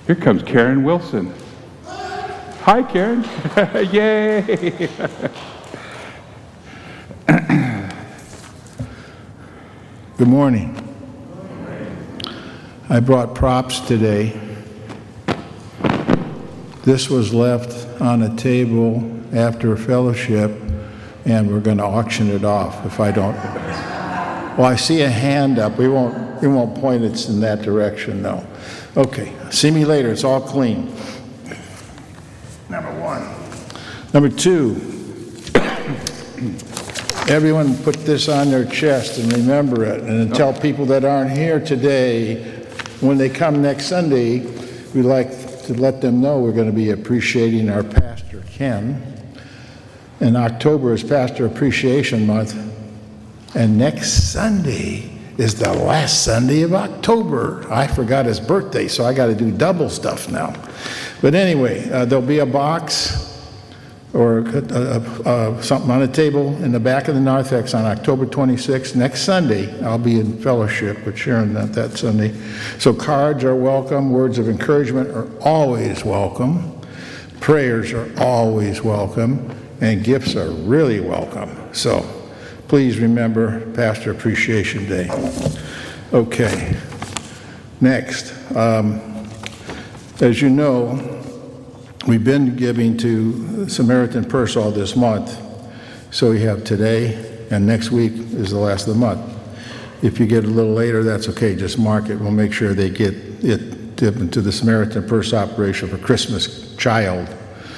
Here comes Karen Wilson. Hi, Karen. Yay. Good morning. I brought props today. This was left on a table after fellowship, and we're going to auction it off if I don't. Well, I see a hand up. We won't point it in that direction, though. Okay, see me later. It's all clean. Number one. Number two, everyone put this on their chest and remember it, and tell people that aren't here today, when they come next Sunday, we'd like to let them know we're going to be appreciating our pastor, Ken. And October is Pastor Appreciation Month, and next Sunday is the last Sunday of October. I forgot his birthday, so I got to do double stuff now. But anyway, there'll be a box or something on a table in the back of the narthex on October 26th. Next Sunday, I'll be in fellowship with Sharon that Sunday. So cards are welcome. Words of encouragement are always welcome. Prayers are always welcome. And gifts are really welcome. So please remember Pastor Appreciation Day. Okay, next. As you know, we've been giving to Samaritan Purse all this month. So we have today, and next week is the last of the month. If you get a little later, that's okay. Just mark it. We'll make sure they get it dipped into the Samaritan Purse operation for Christmas Child.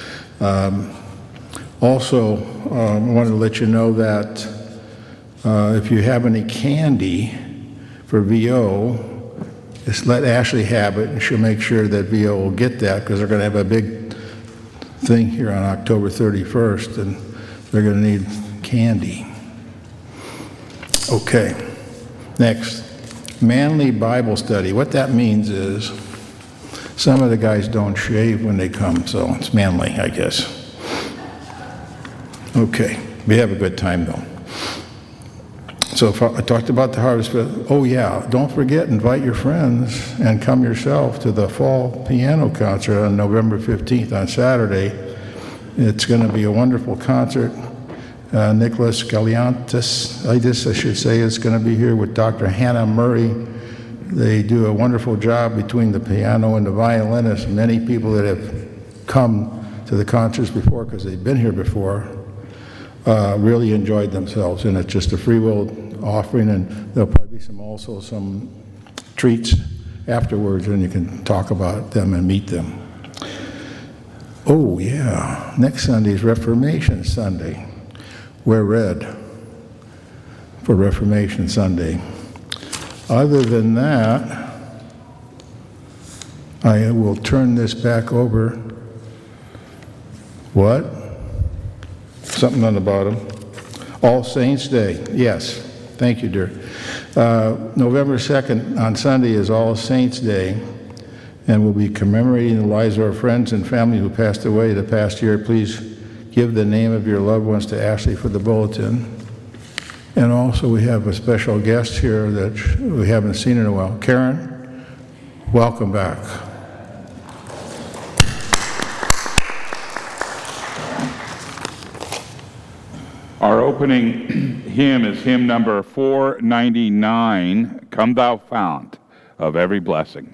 Also, I wanted to let you know that if you have any candy for VO, just let Ashley have it, and she'll make sure that VO will get that, because they're going to have a big thing here on October 31st, and they're going to need candy. Okay, next, Manly Bible Study. What that means is some of the guys don't shave when they come, so it's manly, I guess. Okay, we have a good time though. So I talked about the harvest, but oh yeah, don't forget, invite your friends and come yourself to the fall piano concert on November 15th on Saturday. It's going to be a wonderful concert. Nicholas Galiantis, I should say, is going to be here with Dr. Hannah Murray. They do a wonderful job between the piano and the violinist. Many people that have come to the concerts before, because they've been here before, really enjoyed themselves, and it's just a free will offering, and there'll probably be some treats afterwards, and you can talk about them and meet them. Oh yeah, next Sunday is Reformation Sunday. Wear red for Reformation Sunday. Other than that, I will turn this back over. What? Something on the bottom. All Saints Day. Yes. Thank you, dear. November 2nd on Sunday is All Saints Day, and we'll be commemorating the lives of our friends and family who passed away the past year. Please give the name of your loved ones to Ashley for the bulletin. And also we have a special guest here that we haven't seen in a while. Karen, welcome back. Our opening hymn is hymn number 499, Come Thou Fount of Every Blessing.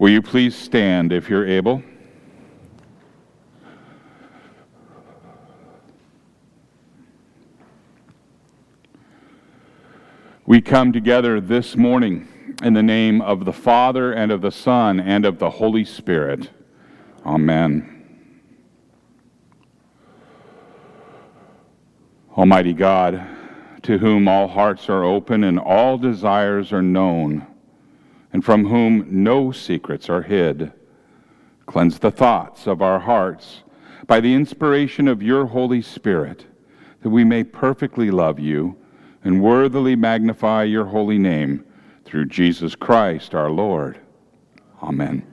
Will you please stand if you're able? We come together this morning in the name of the Father, and of the Son, and of the Holy Spirit. Amen. Almighty God, to whom all hearts are open and all desires are known, and from whom no secrets are hid, cleanse the thoughts of our hearts by the inspiration of your Holy Spirit, that we may perfectly love you and worthily magnify your holy name through Jesus Christ our Lord. Amen.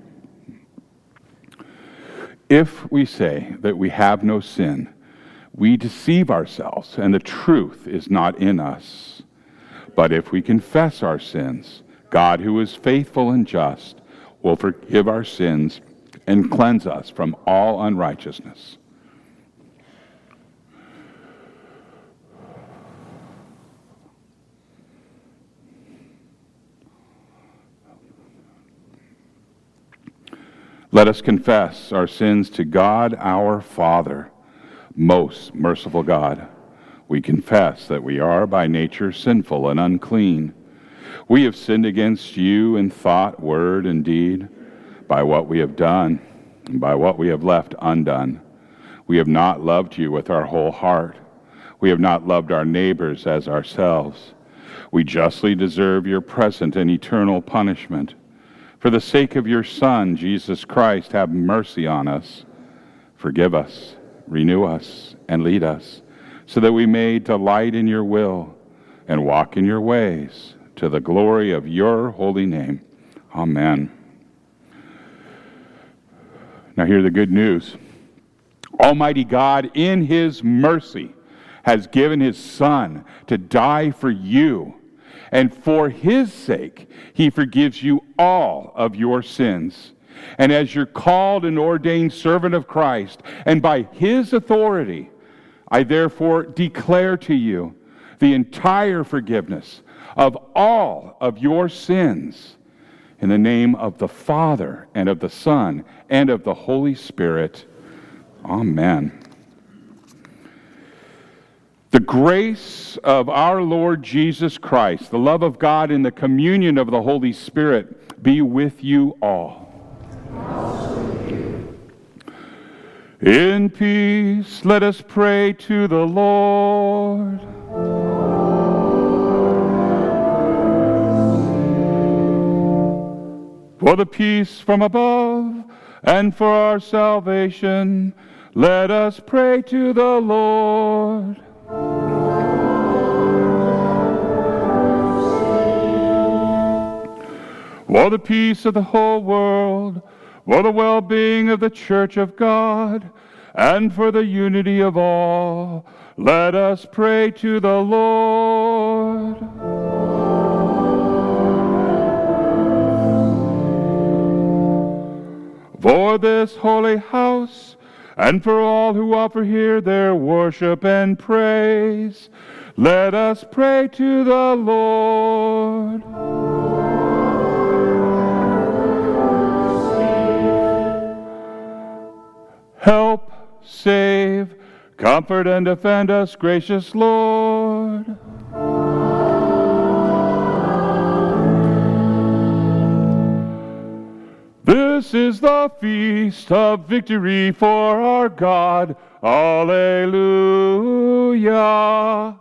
If we say that we have no sin, we deceive ourselves, and the truth is not in us. But if we confess our sins, God, who is faithful and just, will forgive our sins and cleanse us from all unrighteousness. Let us confess our sins to God our Father. Most merciful God, we confess that we are by nature sinful and unclean. We have sinned against you in thought, word, and deed, by what we have done and by what we have left undone. We have not loved you with our whole heart. We have not loved our neighbors as ourselves. We justly deserve your present and eternal punishment. For the sake of your Son, Jesus Christ, have mercy on us. Forgive us, renew us, and lead us, so that we may delight in your will and walk in your ways, to the glory of your holy name. Amen. Now hear the good news. Almighty God, in his mercy, has given his Son to die for you, and for his sake, he forgives you all of your sins. And as your called and ordained servant of Christ, and by his authority, I therefore declare to you the entire forgiveness of all of your sins, in the name of the Father, and of the Son, and of the Holy Spirit. Amen. The grace of our Lord Jesus Christ, the love of God, and the communion of the Holy Spirit be with you all. In peace, let us pray to the Lord. For the peace from above and for our salvation, let us pray to the Lord. For the peace of the whole world, for the well-being of the Church of God, and for the unity of all, let us pray to the Lord. For this holy house, and for all who offer here their worship and praise, let us pray to the Lord. Help, save, comfort, and defend us, gracious Lord. This is the feast of victory for our God. Alleluia.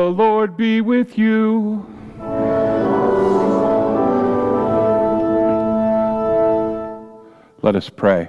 The Lord be with you. Let us pray.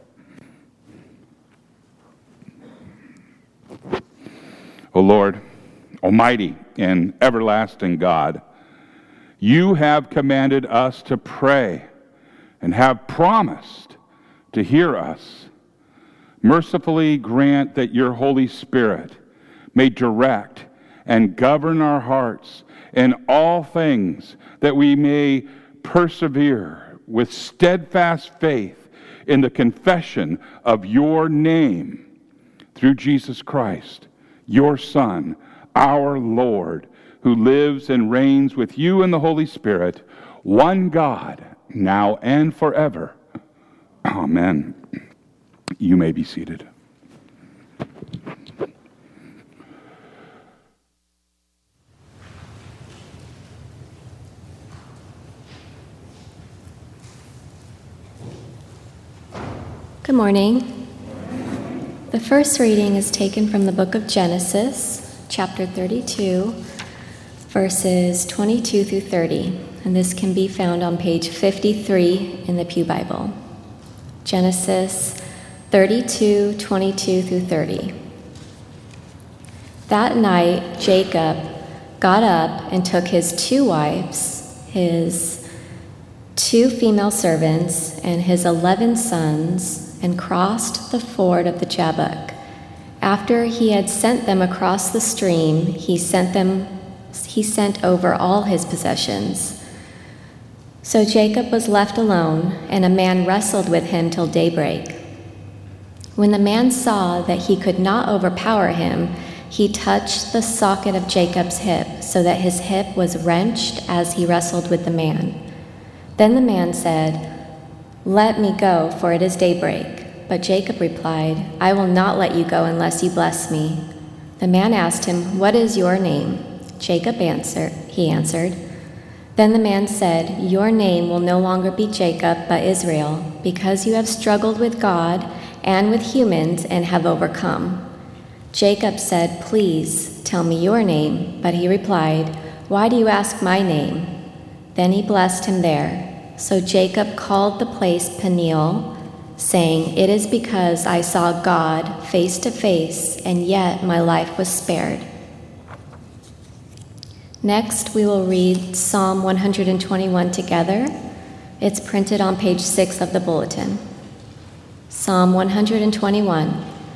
O Lord, Almighty and everlasting God, you have commanded us to pray and have promised to hear us. Mercifully grant that your Holy Spirit may direct and govern our hearts in all things, that we may persevere with steadfast faith in the confession of your name through Jesus Christ, your Son, our Lord, who lives and reigns with you in the Holy Spirit, one God, now and forever. Amen. You may be seated. Good morning. The first reading is taken from the book of Genesis, chapter 32, verses 22 through 30, and this can be found on page 53 in the Pew Bible. Genesis 32, 22 through 30. That night, Jacob got up and took his 2 wives, his 2 female servants, and his 11 sons, and crossed the ford of the Jabbok. After he had sent them across the stream, he sent over all his possessions. So Jacob was left alone, and a man wrestled with him till daybreak. When the man saw that he could not overpower him, he touched the socket of Jacob's hip, so that his hip was wrenched as he wrestled with the man. Then the man said, "Let me go, for it is daybreak." But Jacob replied, "I will not let you go unless you bless me." The man asked him, "What is your name?" He answered. Then the man said, "Your name will no longer be Jacob, but Israel, because you have struggled with God and with humans and have overcome." Jacob said, "Please tell me your name." But he replied, "Why do you ask my name?" Then he blessed him there. So Jacob called the place Peniel, saying, "It is because I saw God face to face, and yet my life was spared." Next, we will read Psalm 121 together. It's printed on page 6 of the bulletin. Psalm 121.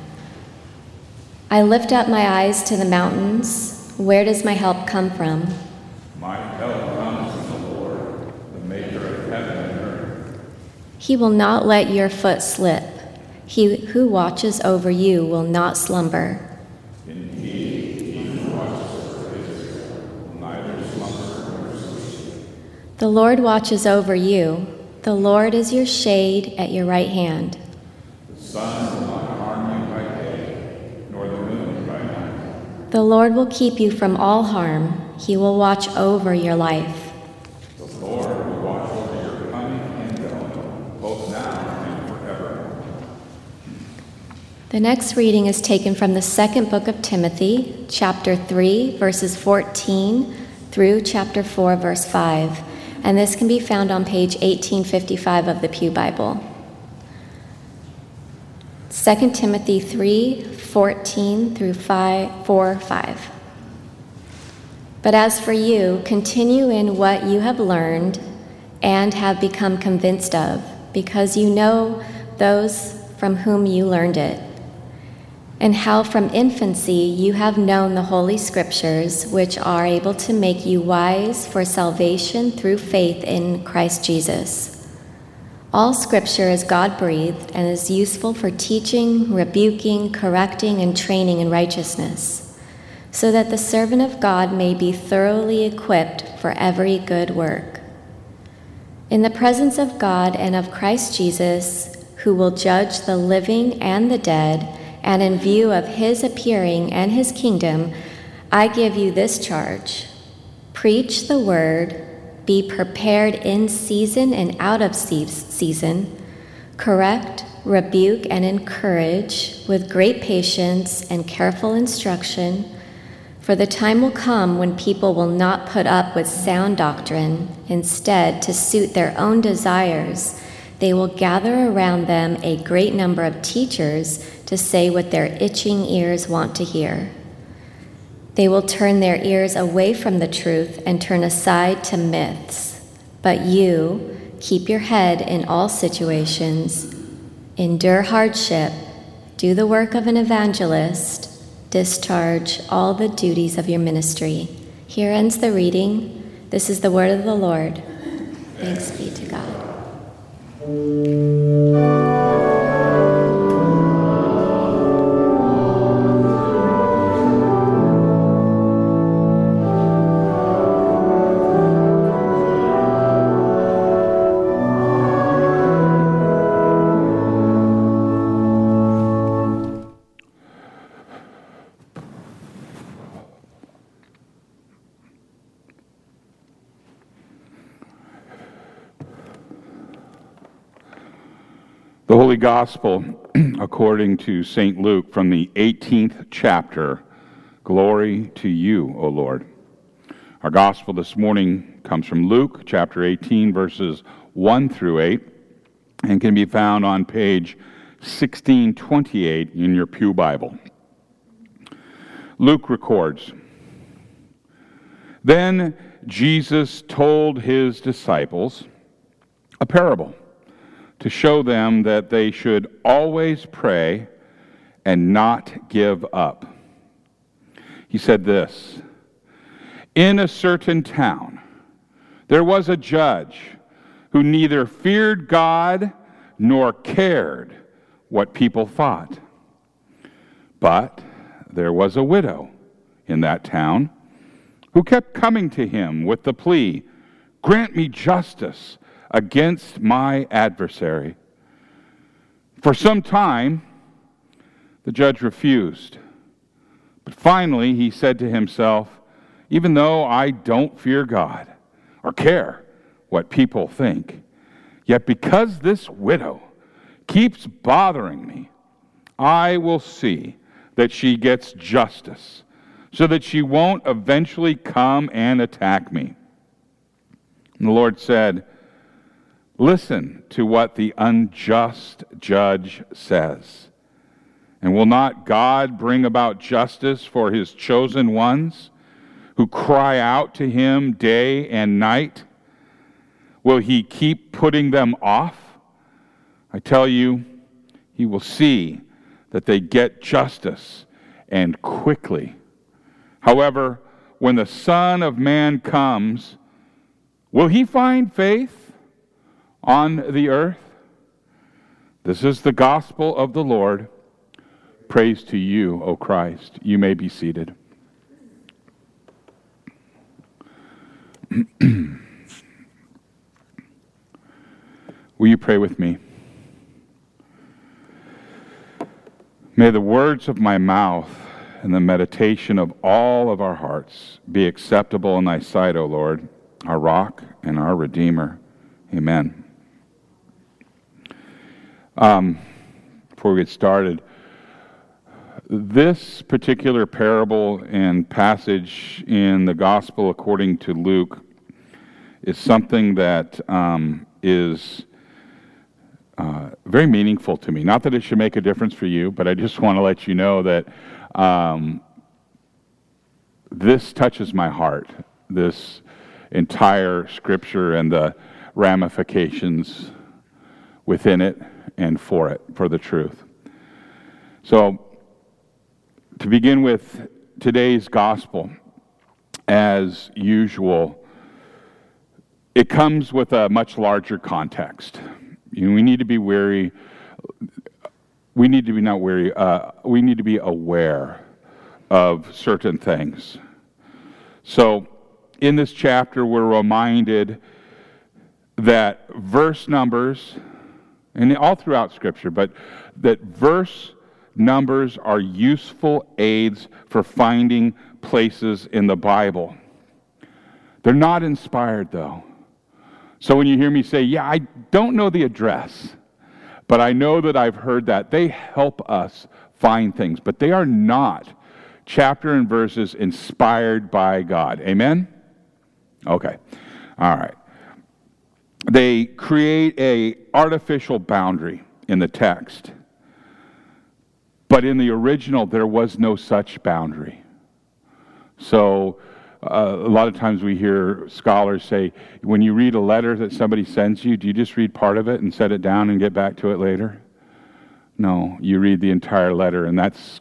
I lift up my eyes to the mountains. Where does my help come from? My help comes from the Lord, the maker of heaven and earth. He will not let your foot slip. He who watches over you will not slumber. Indeed, he who watches over Israel will neither slumber nor sleep. The Lord watches over you. The Lord is your shade at your right hand. The sun will not harm you by day, nor the moon by night. The Lord will keep you from all harm. He will watch over your life. The Lord will watch over your coming and going, both now and forever. The next reading is taken from the second book of Timothy, chapter 3, verses 14 through chapter 4, verse 5, and this can be found on page 1855 of the Pew Bible. 2 Timothy 3, 14 through 4, 5. But as for you, continue in what you have learned and have become convinced of, because you know those from whom you learned it, and how from infancy you have known the Holy Scriptures, which are able to make you wise for salvation through faith in Christ Jesus. All Scripture is God-breathed and is useful for teaching, rebuking, correcting, and training in righteousness, so that the servant of God may be thoroughly equipped for every good work. In the presence of God and of Christ Jesus, who will judge the living and the dead, and in view of his appearing and his kingdom, I give you this charge: preach the word, be prepared in season and out of season, correct, rebuke, and encourage with great patience and careful instruction. For the time will come when people will not put up with sound doctrine. Instead, to suit their own desires, they will gather around them a great number of teachers to say what their itching ears want to hear. They will turn their ears away from the truth and turn aside to myths. But you, keep your head in all situations, endure hardship, do the work of an evangelist, discharge all the duties of your ministry. Here ends the reading. This is the word of the Lord. Thanks be to God. The Holy Gospel, according to St. Luke, from the 18th chapter. Glory to you, O Lord. Our Gospel this morning comes from Luke, chapter 18, verses 1 through 8, and can be found on page 1628 in your Pew Bible. Luke records, "Then Jesus told his disciples a parable, to show them that they should always pray and not give up. He said this, 'In a certain town there was a judge who neither feared God nor cared what people thought. But there was a widow in that town who kept coming to him with the plea, "Grant me justice against my adversary." For some time, the judge refused. But finally, he said to himself, "Even though I don't fear God or care what people think, yet because this widow keeps bothering me, I will see that she gets justice so that she won't eventually come and attack me." And the Lord said, "Listen to what the unjust judge says. And will not God bring about justice for his chosen ones who cry out to him day and night? Will he keep putting them off? I tell you, he will see that they get justice, and quickly. However, when the Son of Man comes, will he find faith on the earth?" This is the gospel of the Lord. Praise to you, O Christ. You may be seated. Will you pray with me? May the words of my mouth and the meditation of all of our hearts be acceptable in thy sight, O Lord, our rock and our Redeemer. Amen. Before we get started, this particular parable and passage in the Gospel according to Luke is something that is very meaningful to me. Not that it should make a difference for you, but I just want to let you know that this touches my heart, this entire scripture and the ramifications within it and for it, for the truth. So, to begin with today's gospel, as usual, it comes with a much larger context. We need to be wary. We need to be not wary. We need to be aware of certain things. So, in this chapter, we're reminded that verse numbers, and all throughout Scripture, but that verse numbers are useful aids for finding places in the Bible. They're not inspired, though. So when you hear me say, "Yeah, I don't know the address, but I know that I've heard that," they help us find things, but they are not chapter and verses inspired by God. Amen? Okay. All right. They create a artificial boundary in the text. But in the original, there was no such boundary. So a lot of times we hear scholars say, when you read a letter that somebody sends you, do you just read part of it and set it down and get back to it later? No, you read the entire letter, and that's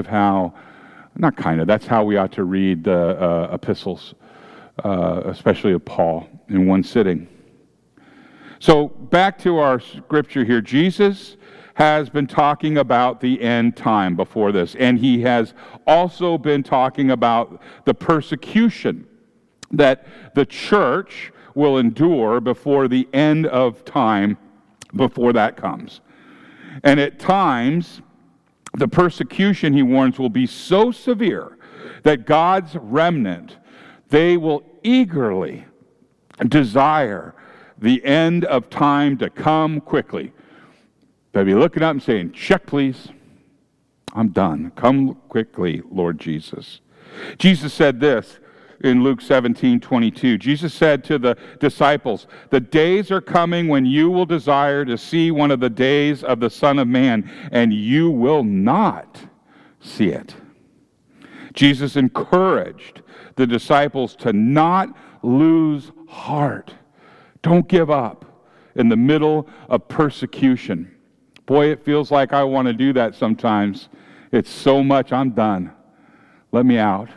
that's how we ought to read the epistles, especially of Paul, in one sitting. So back to our scripture here. Jesus has been talking about the end time before this, and he has also been talking about the persecution that the church will endure before the end of time, before that comes. And at times, the persecution, he warns, will be so severe that God's remnant, they will eagerly desire the end of time to come quickly. They'll be looking up and saying, check, please. I'm done. Come quickly, Lord Jesus. Jesus said this in Luke 17:22. Jesus said to the disciples, the days are coming when you will desire to see one of the days of the Son of Man, and you will not see it. Jesus encouraged the disciples to not lose heart. Don't give up in the middle of persecution. Boy, it feels like I want to do that sometimes. It's so much, I'm done. Let me out.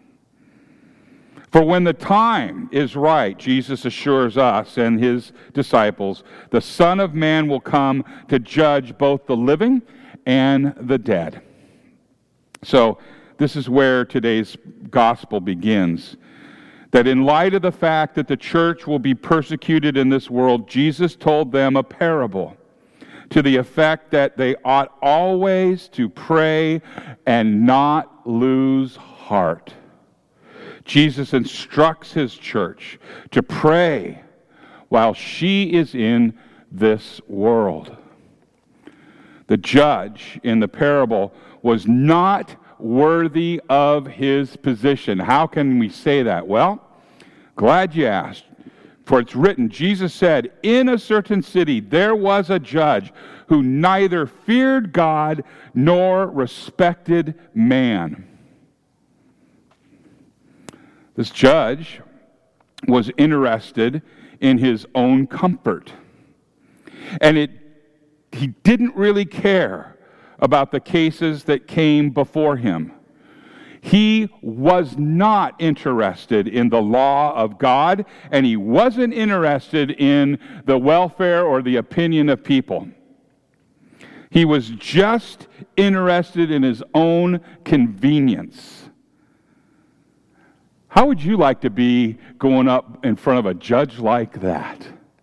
For when the time is right, Jesus assures us and his disciples, the Son of Man will come to judge both the living and the dead. So this is where today's gospel begins. That in light of the fact that the church will be persecuted in this world, Jesus told them a parable to the effect that they ought always to pray and not lose heart. Jesus instructs his church to pray while she is in this world. The judge in the parable was not worthy of his position. How can we say that? Well, glad you asked. For it's written, Jesus said, in a certain city there was a judge who neither feared God nor respected man. This judge was interested in his own comfort. And he didn't really care about the cases that came before him. He was not interested in the law of God, and he wasn't interested in the welfare or the opinion of people. He was just interested in his own convenience. How would you like to be going up in front of a judge like that?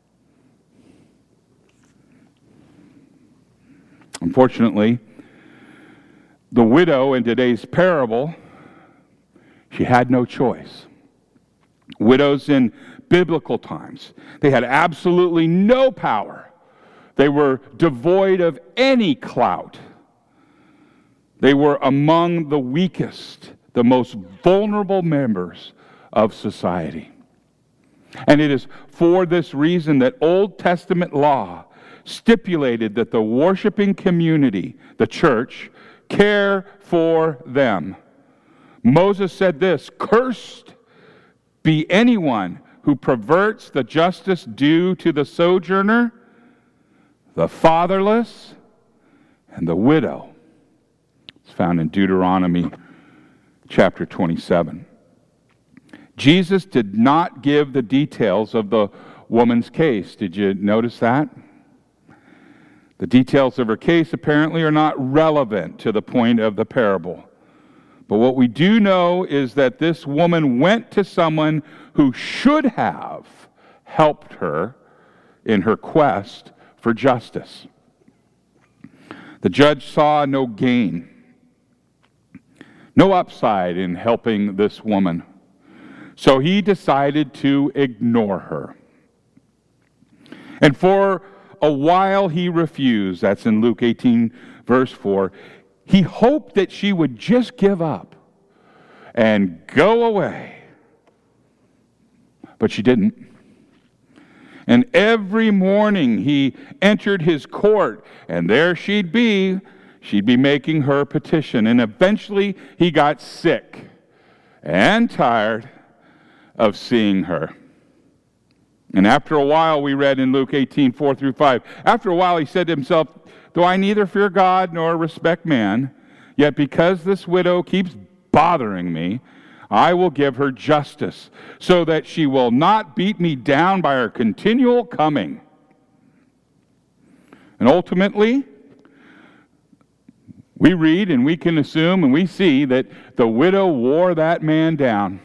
Unfortunately, the widow in today's parable, she had no choice. Widows in biblical times, they had absolutely no power. They were devoid of any clout. They were among the weakest, the most vulnerable members of society. And it is for this reason that Old Testament law stipulated that the worshiping community, the church, care for them. Moses said this, "Cursed be anyone who perverts the justice due to the sojourner, the fatherless, and the widow." It's found in Deuteronomy chapter 27. Jesus did not give the details of the woman's case. Did you notice that? The details of her case apparently are not relevant to the point of the parable. But what we do know is that this woman went to someone who should have helped her in her quest for justice. The judge saw no gain, no upside in helping this woman. So he decided to ignore her. And for a while he refused. That's in Luke 18, verse 4. He hoped that she would just give up and go away. But she didn't. And every morning he entered his court, and there she'd be. She'd be making her petition. And eventually he got sick and tired of seeing her. And after a while, we read in Luke 18:4-5, after a while he said to himself, "Though I neither fear God nor respect man, yet because this widow keeps bothering me, I will give her justice, so that she will not beat me down by her continual coming." And ultimately, we read and we can assume and we see that the widow wore that man down.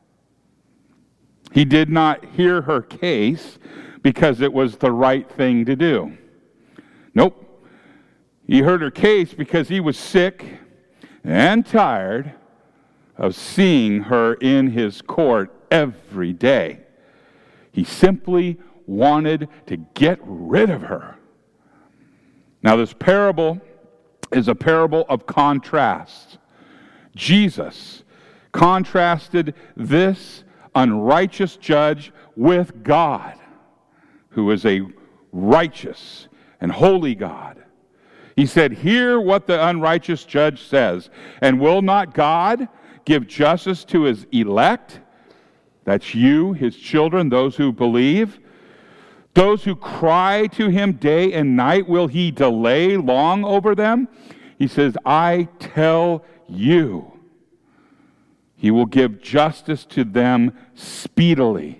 He did not hear her case because it was the right thing to do. Nope. He heard her case because he was sick and tired of seeing her in his court every day. He simply wanted to get rid of her. Now, this parable is a parable of contrast. Jesus contrasted this unrighteous judge with God, who is a righteous and holy God. He said, "Hear what the unrighteous judge says, and will not God give justice to his elect?" That's you, his children, those who believe. "Those who cry to him day and night, will he delay long over them?" He says, "I tell you, he will give justice to them speedily."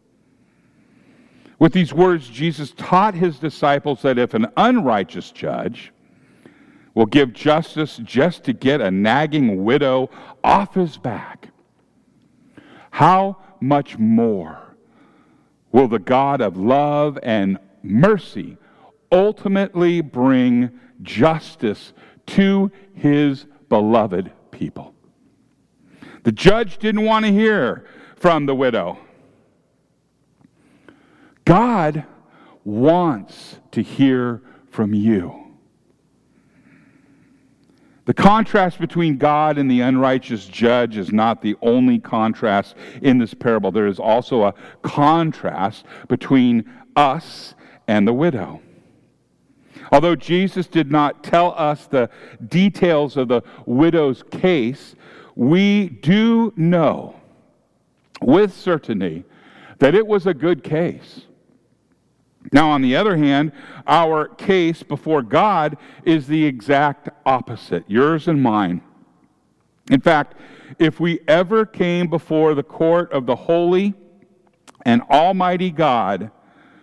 With these words, Jesus taught his disciples that if an unrighteous judge will give justice just to get a nagging widow off his back, how much more will the God of love and mercy ultimately bring justice to his beloved people? The judge didn't want to hear from the widow. God wants to hear from you. The contrast between God and the unrighteous judge is not the only contrast in this parable. There is also a contrast between us and the widow. Although Jesus did not tell us the details of the widow's case, we do know with certainty that it was a good case. Now, on the other hand, our case before God is the exact opposite, yours and mine. In fact, if we ever came before the court of the holy and almighty God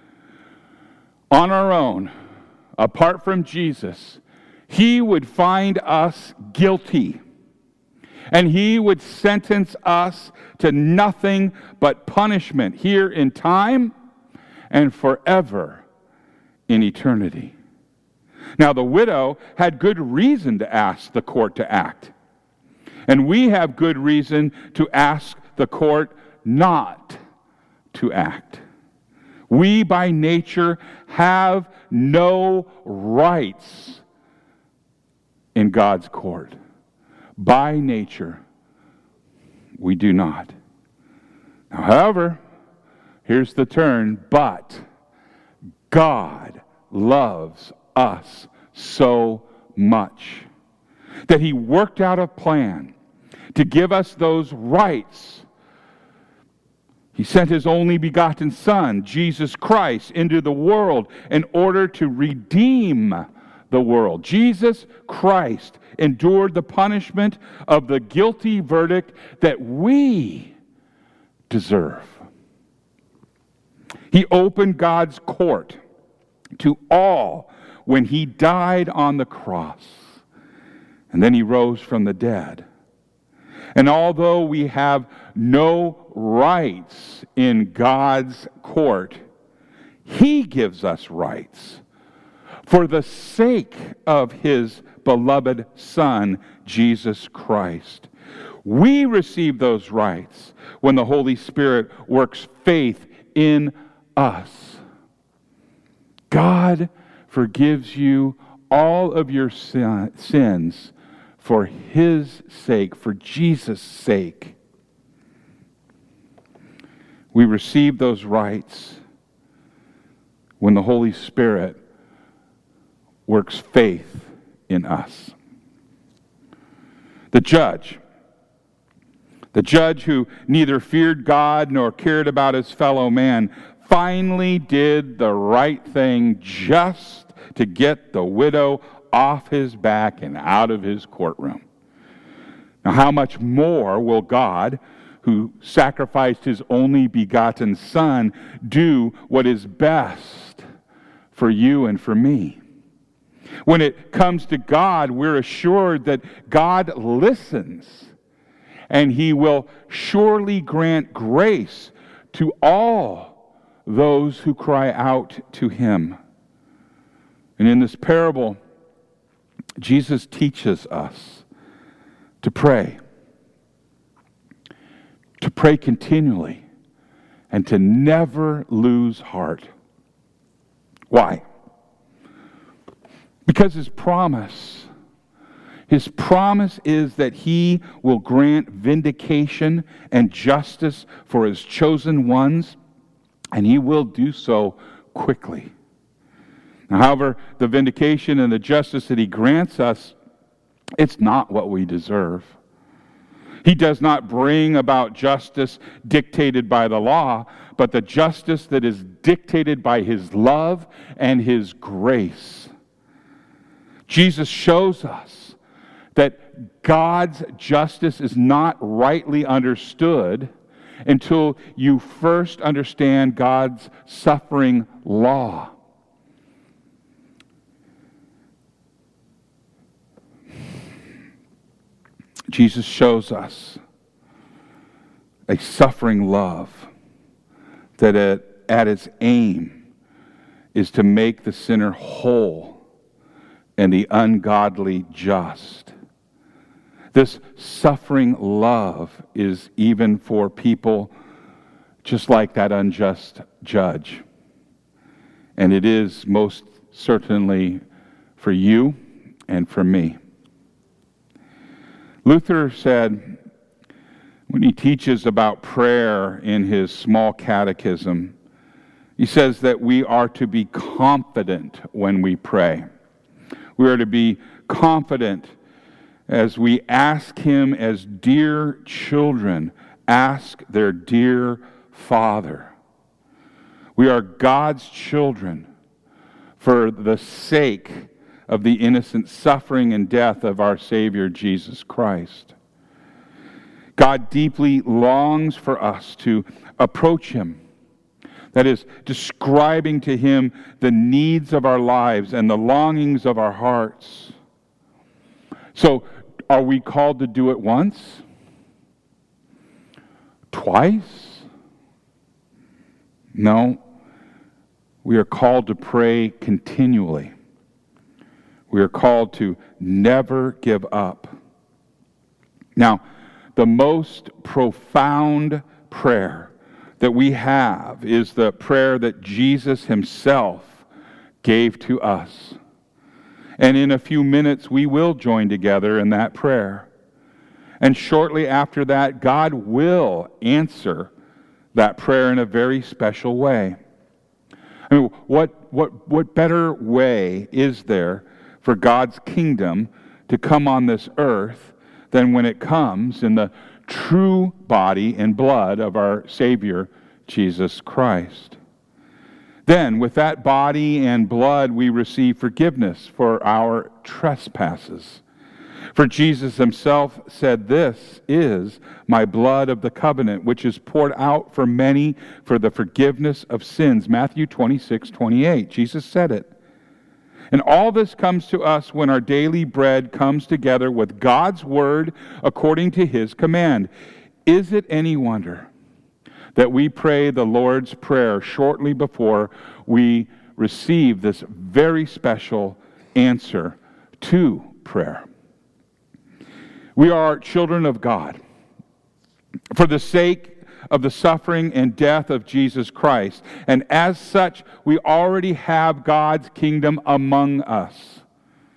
on our own, apart from Jesus, he would find us guilty. And he would sentence us to nothing but punishment here in time and forever in eternity. Now, the widow had good reason to ask the court to act. And we have good reason to ask the court not to act. We, by nature, have no rights in God's court. By nature, we do not. Now, however, here's the turn, but God loves us so much that he worked out a plan to give us those rights. He sent his only begotten Son, Jesus Christ, into the world in order to redeem the world. Jesus Christ endured the punishment of the guilty verdict that we deserve. He opened God's court to all when he died on the cross. And then he rose from the dead. And although we have no rights in God's court, he gives us rights for the sake of his beloved Son, Jesus Christ. We receive those rights when the Holy Spirit works faith in us. God forgives you all of your sins for His sake, for Jesus' sake. We receive those rights when the Holy Spirit works faith in us. The judge who neither feared God nor cared about his fellow man, finally did the right thing just to get the widow off his back and out of his courtroom. Now, how much more will God, who sacrificed His only begotten Son, do what is best for you and for me? When it comes to God, we're assured that God listens, and He will surely grant grace to all those who cry out to Him. And in this parable, Jesus teaches us to pray continually, and to never lose heart. Why? Because His promise is that He will grant vindication and justice for His chosen ones, and He will do so quickly. Now, however, the vindication and the justice that He grants us, it's not what we deserve. He does not bring about justice dictated by the law, but the justice that is dictated by His love and His grace. Jesus shows us that God's justice is not rightly understood until you first understand God's suffering law. Jesus shows us a suffering love that at its aim is to make the sinner whole and the ungodly just. This suffering love is even for people just like that unjust judge. And it is most certainly for you and for me. Luther said, when he teaches about prayer in his small catechism, he says that we are to be confident when we pray. We are to be confident as we ask Him as dear children ask their dear Father. We are God's children for the sake of the innocent suffering and death of our Savior Jesus Christ. God deeply longs for us to approach Him. That is, describing to Him the needs of our lives and the longings of our hearts. So, are we called to do it once? Twice? No. We are called to pray continually. We are called to never give up. Now, the most profound prayer that we have is the prayer that Jesus Himself gave to us. And in a few minutes, we will join together in that prayer. And shortly after that, God will answer that prayer in a very special way. I mean, what better way is there for God's kingdom to come on this earth than when it comes in the true body and blood of our Savior, Jesus Christ? Then, with that body and blood, we receive forgiveness for our trespasses. For Jesus Himself said, "This is my blood of the covenant, which is poured out for many for the forgiveness of sins." Matthew 26:28. Jesus said it. And all this comes to us when our daily bread comes together with God's word according to His command. Is it any wonder that we pray the Lord's Prayer shortly before we receive this very special answer to prayer? We are children of God. For the sake of the suffering and death of Jesus Christ. And as such, we already have God's kingdom among us.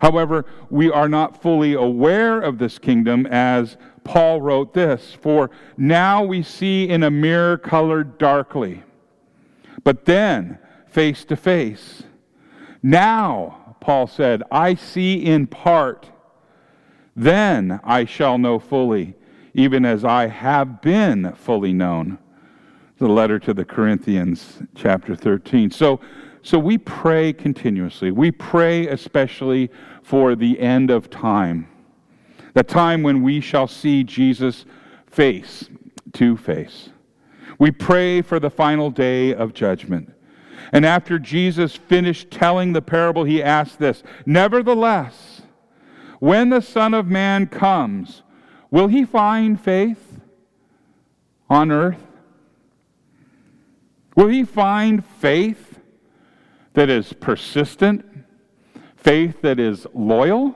However, we are not fully aware of this kingdom, as Paul wrote this, "For now we see in a mirror colored darkly, but then face to face. Now," Paul said, "I see in part. Then I shall know fully, even as I have been fully known." The letter to the Corinthians, chapter 13. So we pray continuously. We pray especially for the end of time, the time when we shall see Jesus face to face. We pray for the final day of judgment. And after Jesus finished telling the parable, he asked this, "Nevertheless, when the Son of Man comes, will he find faith on earth? Will he find faith that is persistent, faith that is loyal?"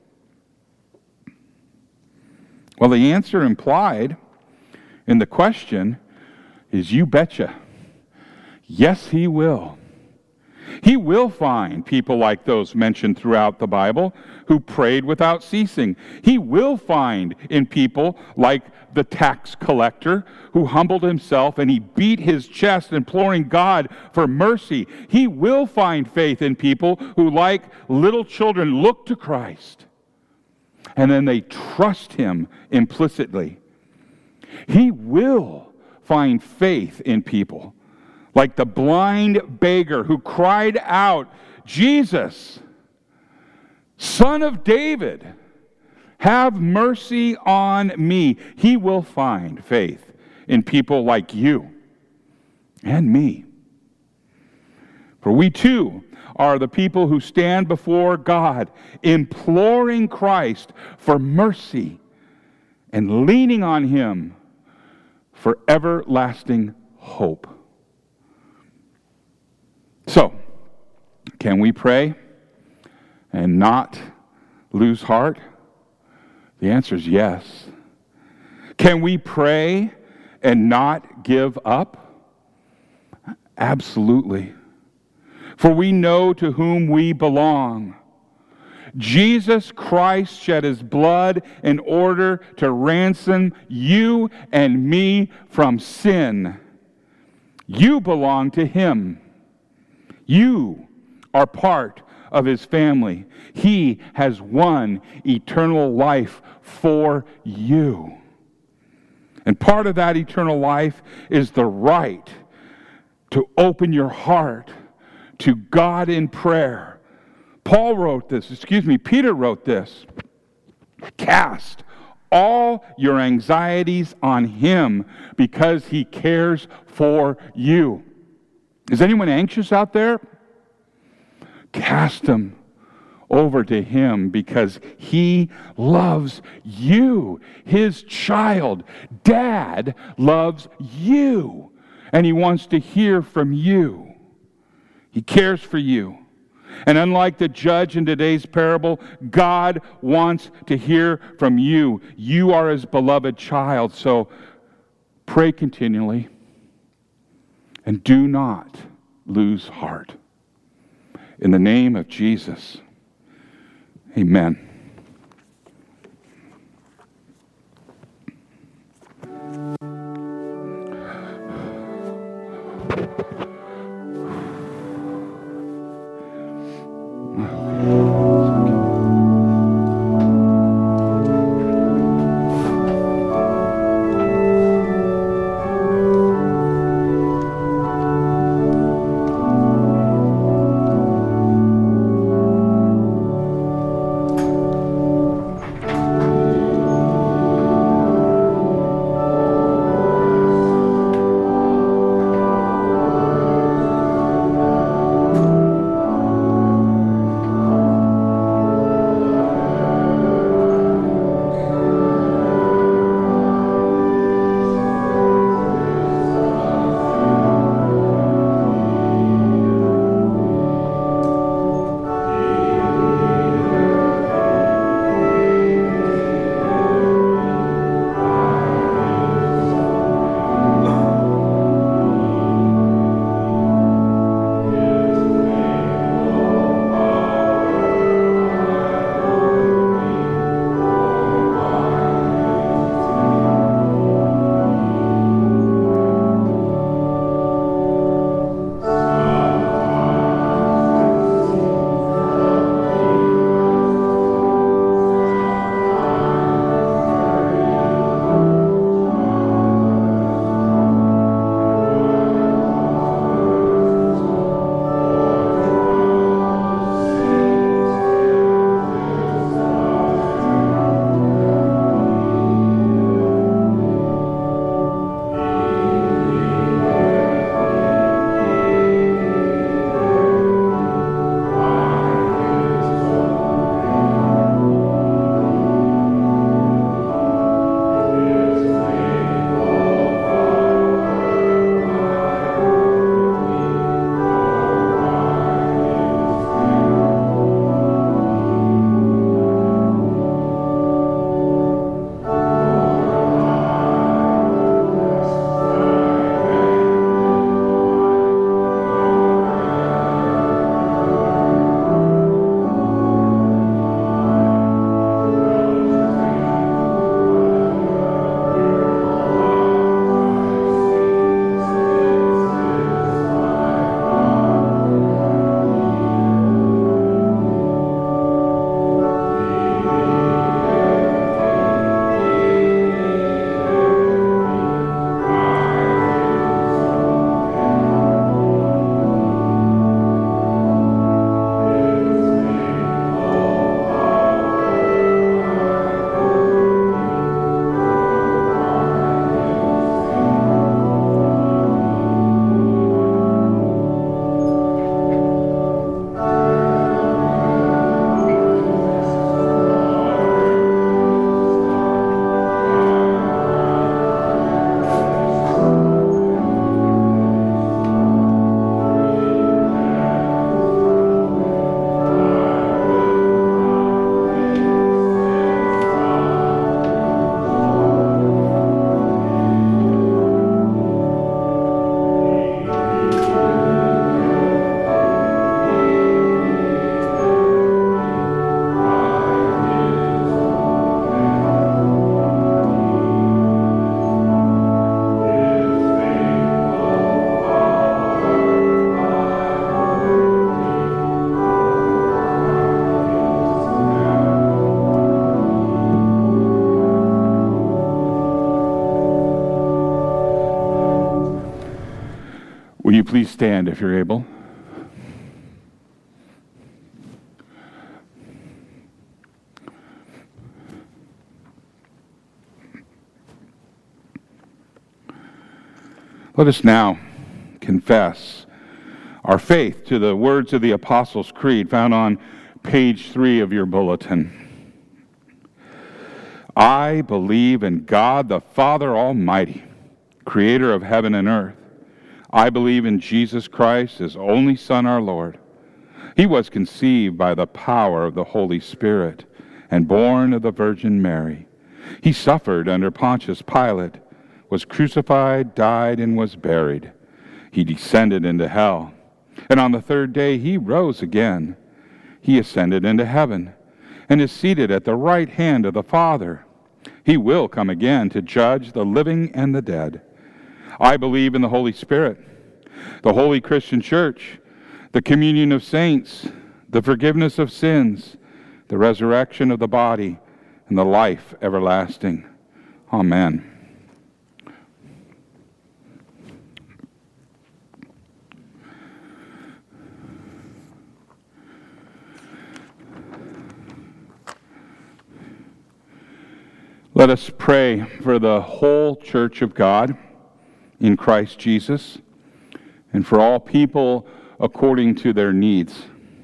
Well, the answer implied in the question is, you betcha. Yes, he will. He will find people like those mentioned throughout the Bible who prayed without ceasing. He will find in people like the tax collector who humbled himself and he beat his chest imploring God for mercy. He will find faith in people who, like little children, look to Christ and then they trust him implicitly. He will find faith in people like the blind beggar who cried out, "Jesus, Son of David, have mercy on me." He will find faith in people like you and me. For we too are the people who stand before God, imploring Christ for mercy and leaning on him for everlasting hope. So, can we pray and not lose heart? The answer is yes. Can we pray and not give up? Absolutely. For we know to whom we belong. Jesus Christ shed his blood in order to ransom you and me from sin. You belong to him. You are part of his family. He has won eternal life for you. And part of that eternal life is the right to open your heart to God in prayer. Peter wrote this. Cast all your anxieties on him because he cares for you. Is anyone anxious out there? Cast them over to him because he loves you, his child. Dad loves you, and he wants to hear from you. He cares for you. And unlike the judge in today's parable, God wants to hear from you. You are his beloved child, so pray continually. And do not lose heart. In the name of Jesus, amen. Will you please stand if you're able? Let us now confess our faith to the words of the Apostles' Creed found on page 3 of your bulletin. I believe in God the Father Almighty, creator of heaven and earth. I believe in Jesus Christ, his only Son, our Lord. He was conceived by the power of the Holy Spirit and born of the Virgin Mary. He suffered under Pontius Pilate, was crucified, died, and was buried. He descended into hell, and on the third day he rose again. He ascended into heaven and is seated at the right hand of the Father. He will come again to judge the living and the dead. I believe in the Holy Spirit, the holy Christian church, the communion of saints, the forgiveness of sins, the resurrection of the body, and the life everlasting. Amen. Let us pray for the whole Church of God in Christ Jesus, and for all people according to their needs.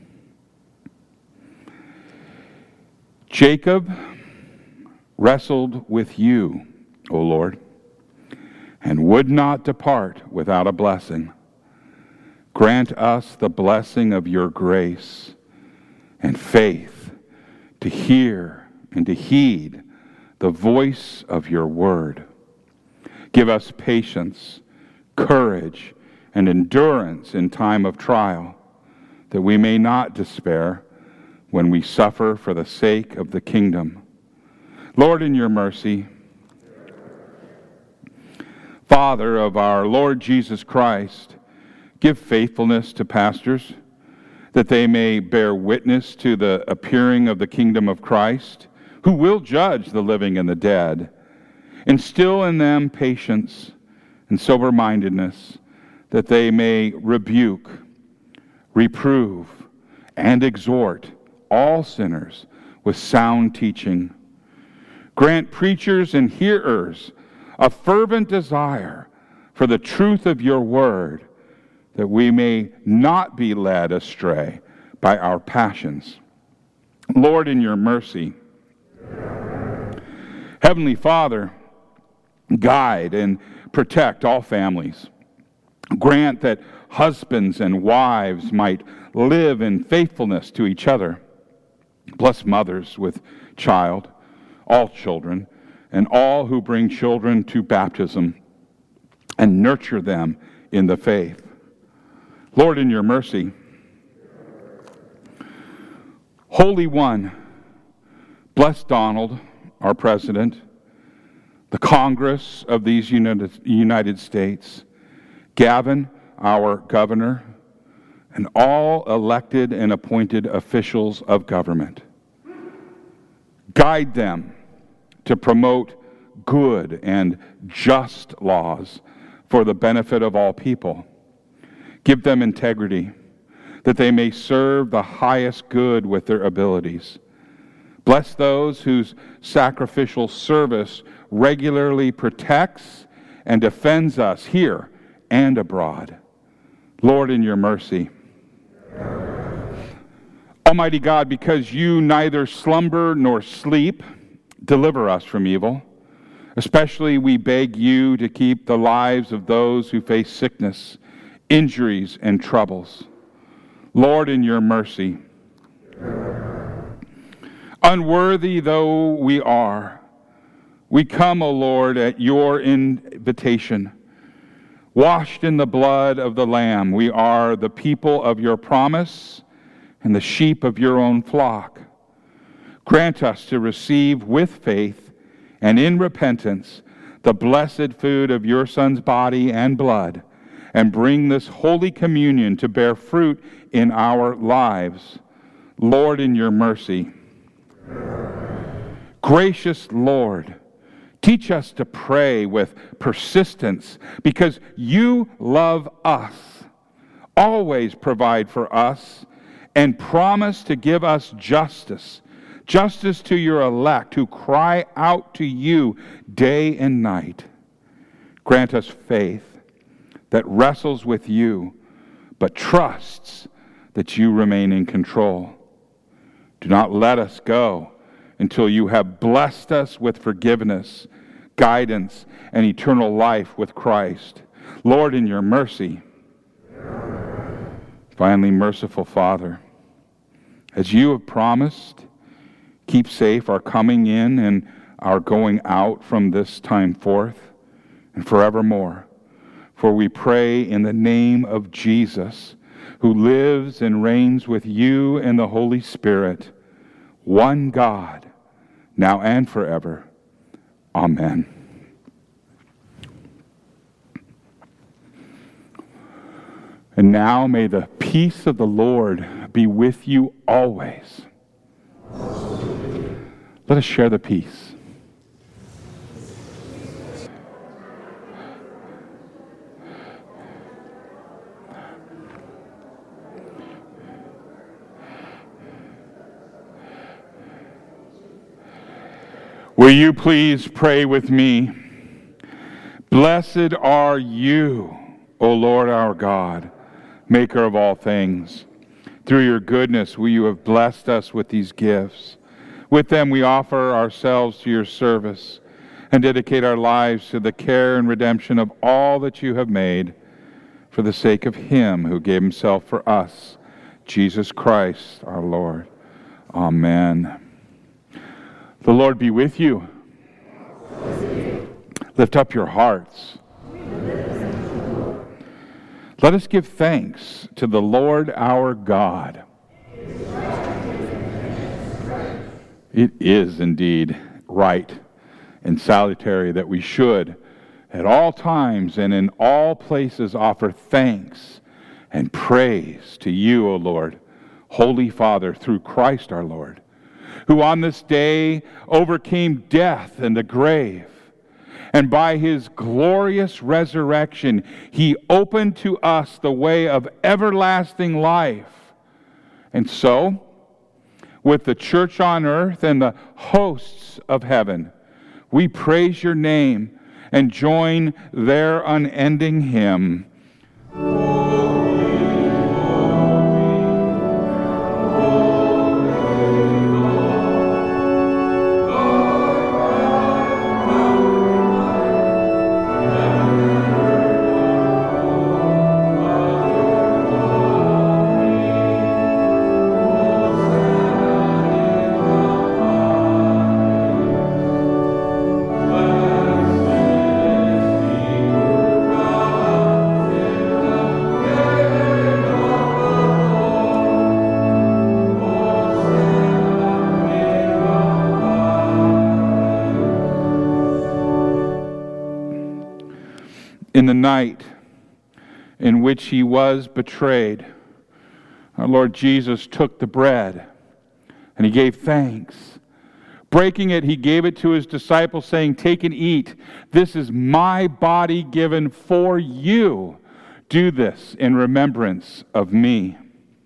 Jacob wrestled with you, O Lord, and would not depart without a blessing. Grant us the blessing of your grace and faith to hear and to heed the voice of your word. Give us patience, courage, and endurance in time of trial, that we may not despair when we suffer for the sake of the kingdom. Lord, in your mercy, Father of our Lord Jesus Christ, give faithfulness to pastors, that they may bear witness to the appearing of the kingdom of Christ, who will judge the living and the dead. Instill in them patience and sober-mindedness, that they may rebuke, reprove, and exhort all sinners with sound teaching. Grant preachers and hearers a fervent desire for the truth of your word, that we may not be led astray by our passions. Lord, in your mercy, Heavenly Father, guide and protect all families. Grant that husbands and wives might live in faithfulness to each other. Bless mothers with child, all children, and all who bring children to baptism, and nurture them in the faith. Lord, in your mercy, Holy One, bless Donald, our president, the Congress of these United States, Gavin, our governor, and all elected and appointed officials of government. Guide them to promote good and just laws for the benefit of all people. Give them integrity, that they may serve the highest good with their abilities. Bless those whose sacrificial service regularly protects and defends us here and abroad. Lord, in your mercy. Almighty God, because you neither slumber nor sleep, deliver us from evil. Especially we beg you to keep the lives of those who face sickness, injuries, and troubles. Lord, in your mercy. Unworthy though we are, we come, O Lord, at your invitation. Washed in the blood of the Lamb, we are the people of your promise and the sheep of your own flock. Grant us to receive with faith and in repentance the blessed food of your Son's body and blood, and bring this holy communion to bear fruit in our lives. Lord, in your mercy. Gracious Lord, teach us to pray with persistence, because you love us always provide for us, and promise to give us justice to your elect who cry out to you day and night. Grant us faith that wrestles with you, but trusts that you remain in control. Do not let us go until you have blessed us with forgiveness, guidance, and eternal life with Christ. Lord, in your mercy. Finally, merciful Father, as you have promised, keep safe our coming in and our going out from this time forth and forevermore. For we pray in the name of Jesus, who lives and reigns with you and the Holy Spirit, one God, now and forever. Amen. And now may the peace of the Lord be with you always. Let us share the peace. Will you please pray with me? Blessed are you, O Lord our God, maker of all things. Through your goodness, you have blessed us with these gifts. With them we offer ourselves to your service and dedicate our lives to the care and redemption of all that you have made for the sake of him who gave himself for us, Jesus Christ our Lord. Amen. The Lord be with you. Lift up your hearts. Let us give thanks to the Lord our God. It is indeed right and salutary that we should, at all times and in all places, offer thanks and praise to you, O Lord, Holy Father, through Christ our Lord, who on this day overcame death and the grave, and by his glorious resurrection, he opened to us the way of everlasting life. And so, with the church on earth and the hosts of heaven, we praise your name and join their unending hymn. In the night in which he was betrayed, our Lord Jesus took the bread and he gave thanks. Breaking it, he gave it to his disciples, saying, "Take and eat. This is my body given for you. Do this in remembrance of me."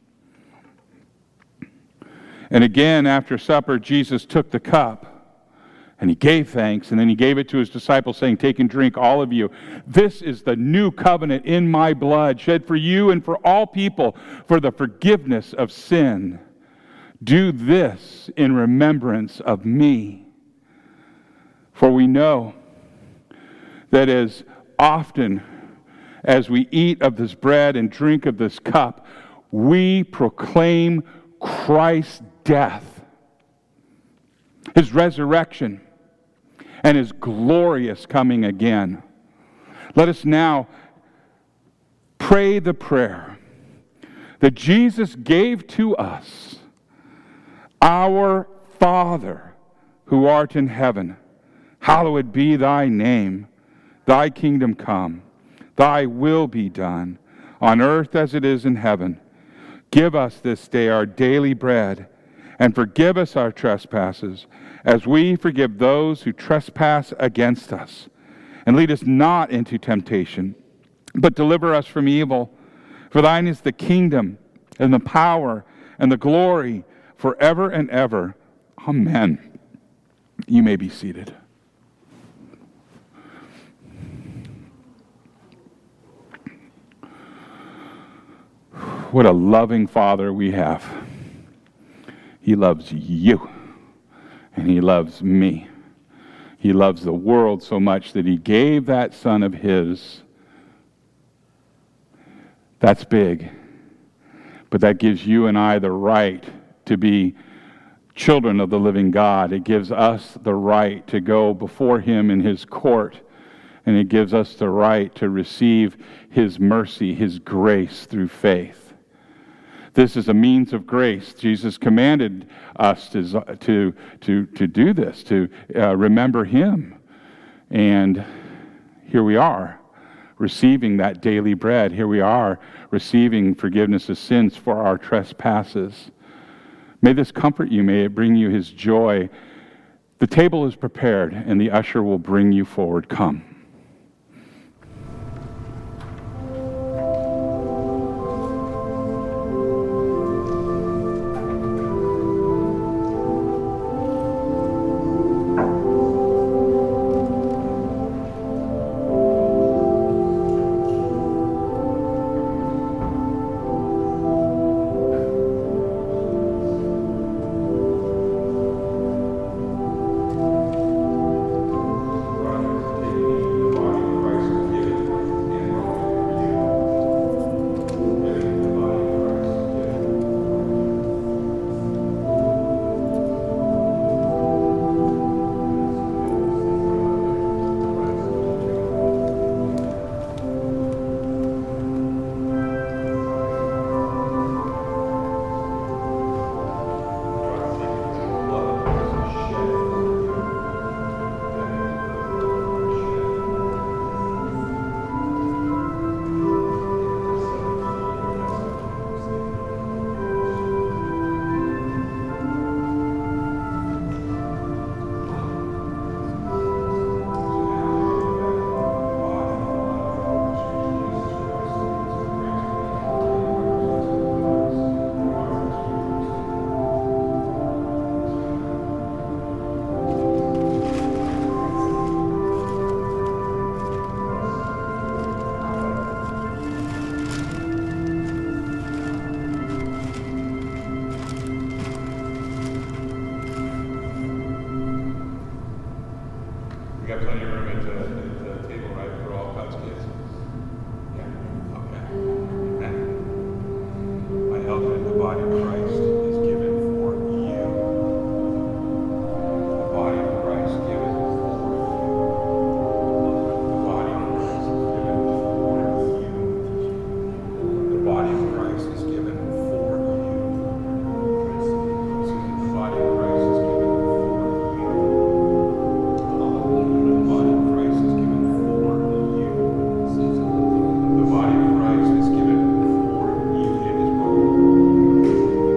And again, after supper, Jesus took the cup and he gave thanks, and then he gave it to his disciples, saying, "Take and drink, all of you. This is the new covenant in my blood, shed for you and for all people for the forgiveness of sin. Do this in remembrance of me." For we know that as often as we eat of this bread and drink of this cup, we proclaim Christ's death, his resurrection, and his glorious coming again. Let us now pray the prayer that Jesus gave to us. Our Father, who art in heaven, hallowed be thy name. Thy kingdom come, thy will be done, on earth as it is in heaven. Give us this day our daily bread, and forgive us our trespasses, as we forgive those who trespass against us. And lead us not into temptation, but deliver us from evil. For thine is the kingdom and the power and the glory forever and ever. Amen. You may be seated. What a loving Father we have. He loves you, and He loves me. He loves the world so much that He gave that Son of His. That's big. But that gives you and I the right to be children of the living God. It gives us the right to go before Him in His court. And it gives us the right to receive His mercy, His grace through faith. This is a means of grace. Jesus commanded us to do this, to remember Him. And here we are, receiving that daily bread. Here we are, receiving forgiveness of sins for our trespasses. May this comfort you. May it bring you His joy. The table is prepared, and the usher will bring you forward. Come. got plenty of room at the table, right, for all God's kids? Yeah. Okay. Amen. My health in the body of Christ is given for you. The body of Christ given for you. The body of Christ is given for you. The body of Christ is given for you. The body of Christ is given for you. The body of Christ is given for you. The body of Christ is given for you. It is broken.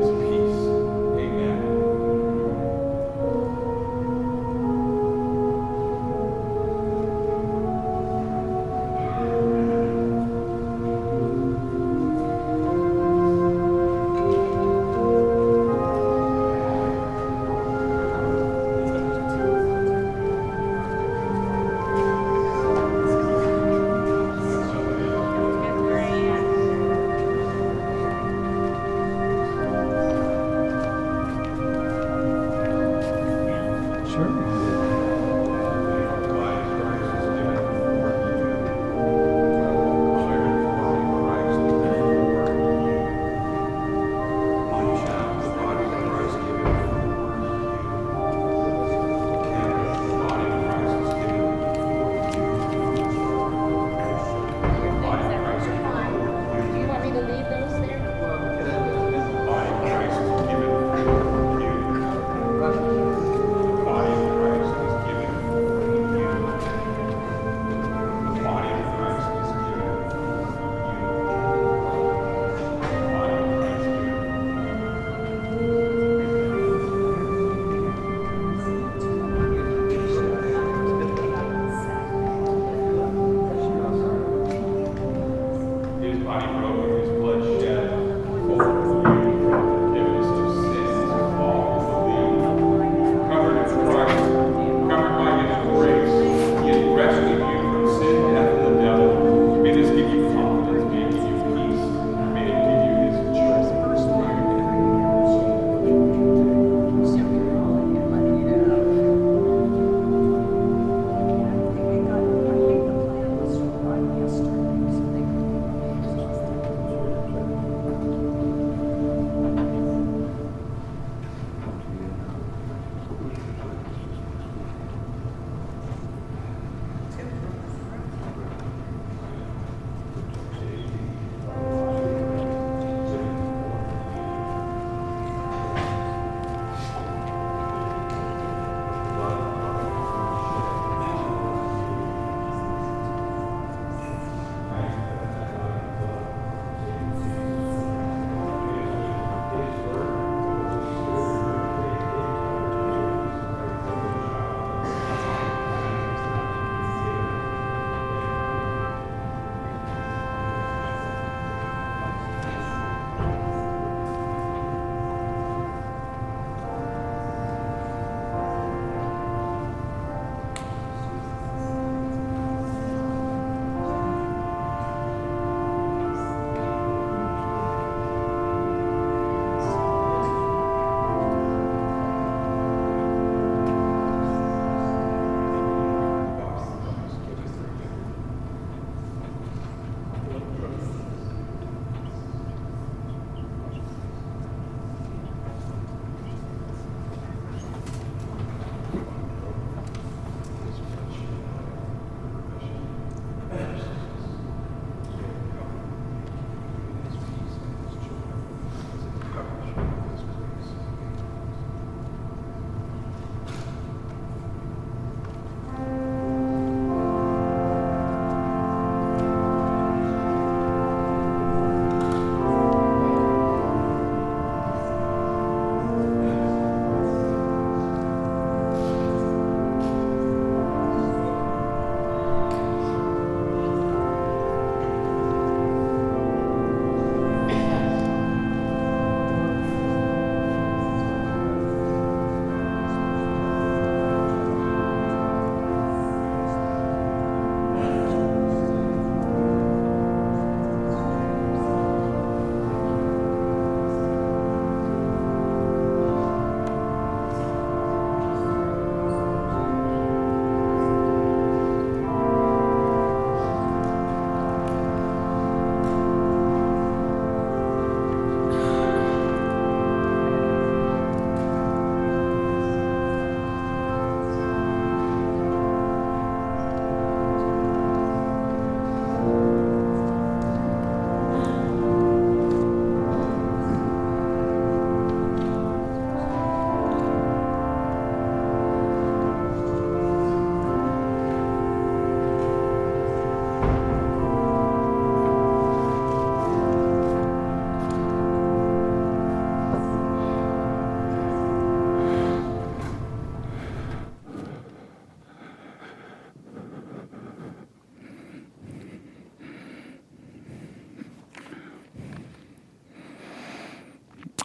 his peace. Amen.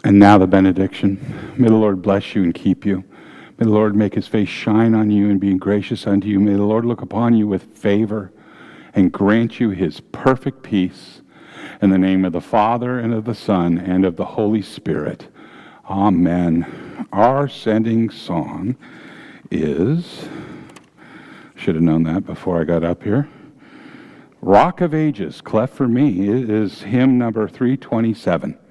And now the benediction. May the Lord bless you and keep you. May the Lord make his face shine on you and be gracious unto you. May the Lord look upon you with favor and grant you his perfect peace. In the name of the Father, and of the Son, and of the Holy Spirit. Amen. Our sending song is, should have known that before I got up here, Rock of Ages, Cleft for Me. It is hymn number 327.